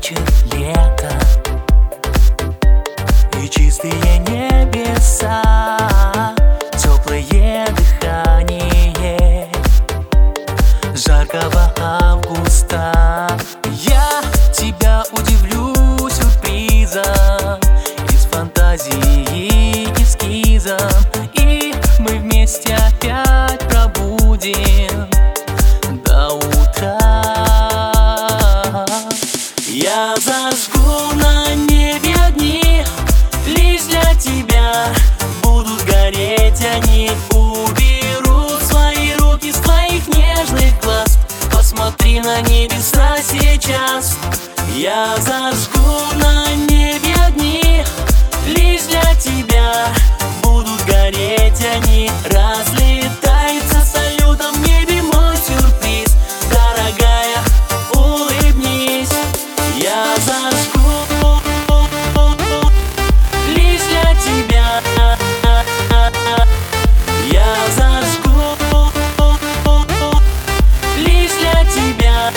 вечер лета и чистые небеса, теплое дыхание жаркого августа. Я тебя удивлю сюрпризом из фантазии эскизом, и мы вместе опять пробудем до утра. Я зажгу на небе огни, лишь для тебя будут гореть они. Уберу свои руки с твоих нежных глаз, посмотри на небеса сейчас. Я зажгу на небе огни, лишь для тебя будут гореть они. Разлетается салютом в небе мой сюрприз, дорогая, улыбнись. Я зажгу лишь для тебя. Я зажгу лишь для тебя.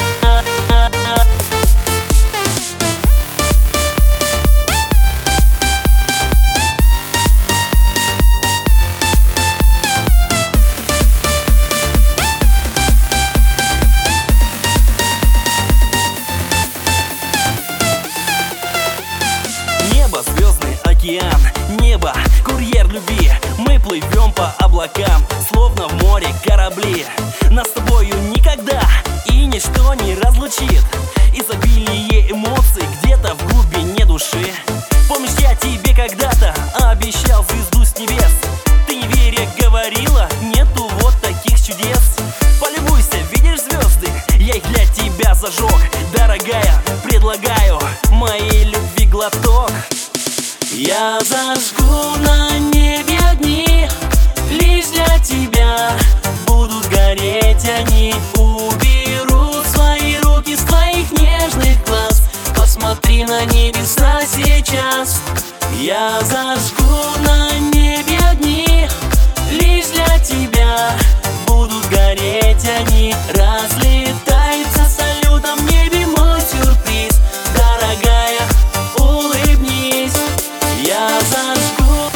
Звездный океан, небо, курьер любви. Мы плывем по облакам, словно в море корабли. Нас с тобою никогда и ничто не разлучит. Изобилие эмоций где-то в глубине души. Помнишь, я тебе когда-то обещал звезду с небес? Ты не веря говорила, нету вот таких чудес. Полюбуйся, видишь звезды, я их для тебя зажег. Дорогая, предлагаю моей любви глоток. Я зажгу на небе огни, лишь для тебя будут гореть они. Уберу свои руки с твоих нежных глаз, посмотри на небеса сейчас. Я зажгу на небе огни, лишь для тебя будут гореть они. Разлетается салютом в небе мой сюрприз, дорогая, улыбнись. Я зажгу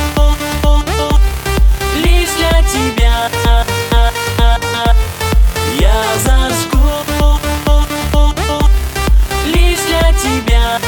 лишь для тебя. Я зажгу лишь для тебя.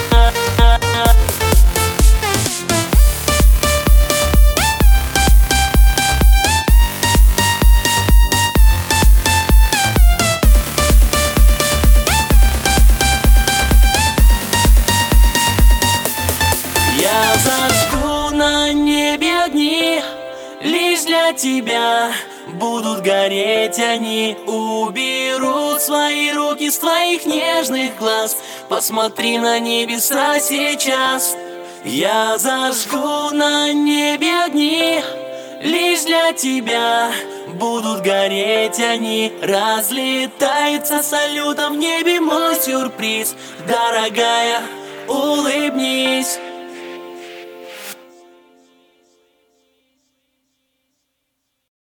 Я зажгу на небе огни, лишь для тебя будут гореть они. Уберу свои руки с твоих нежных глаз, посмотри на небеса сейчас. Я зажгу на небе огни, лишь для тебя будут гореть они. Разлетается салютом в небе мой сюрприз, дорогая, улыбнись.